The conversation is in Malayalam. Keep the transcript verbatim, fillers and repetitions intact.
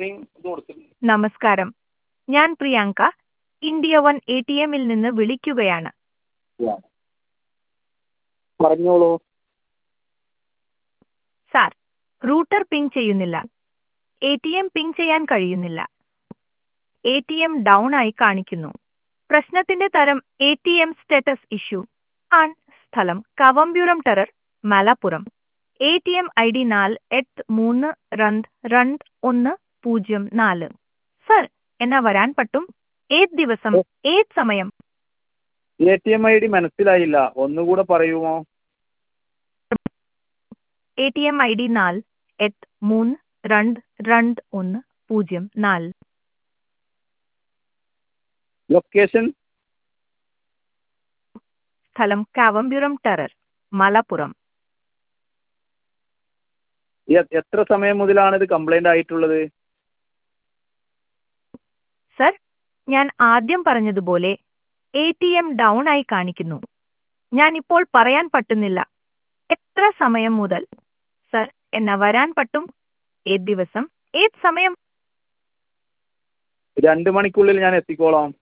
ഇത്രയും ഇത് കൊടുത്തിട്ടുണ്ട്. നമസ്കാരം, ഞാൻ Priyanka India one A T എമ്മിൽ നിന്ന് വിളിക്കുകയാണ്. പറഞ്ഞോളൂ. സാർ, റൂട്ടർ പിങ് ചെയ്യുന്നില്ല. എ ടി എം പിങ് ചെയ്യാൻ കഴിയുന്നില്ല. എ ടി എം ഡൗൺ ആയി കാണിക്കുന്നു. പ്രശ്നത്തിന്റെ തരം A T M status issue ആൺ. സ്ഥലം കവംബ്യൂറം ടെറർ, Malappuram. A T M I D നാല് എട്ട് മൂന്ന് രണ്ട് രണ്ട് ഒന്ന് പൂജ്യം നാല്. സർ, എന്നാ വരാൻ പറ്റും? ഏത് ദിവസം, ഏത് സമയം? A T M I D മനസ്സിലായില്ല, ഒന്നുകൂടെ പറയുമോ? A T M I D നാല് എട്ട് മൂന്ന് രണ്ട് രണ്ട് ഒന്ന് പൂജ്യം നാല്. ലൊക്കേഷൻ? സ്ഥലം കാവംബ്യൂറം ടെറർ, മലപ്പുറം. എ- എത്ര സമയം മുതലാണ് ഇത് കംപ്ലൈന്റ് ആയിട്ടുള്ളത്? സർ, ഞാൻ ആദ്യം പറഞ്ഞതുപോലെ എ ടി എം ഡൗൺ ആയി കാണിക്കുന്നു. ഞാൻ ഇപ്പോൾ പറയാൻ പറ്റുന്നില്ല എത്ര സമയം മുതൽ. സർ, എന്നാ വരാൻ പറ്റും? ഏത് ദിവസം, ഏത് സമയം? രണ്ട് മണിക്കുള്ളിൽ ഞാൻ എത്തിക്കോളാം.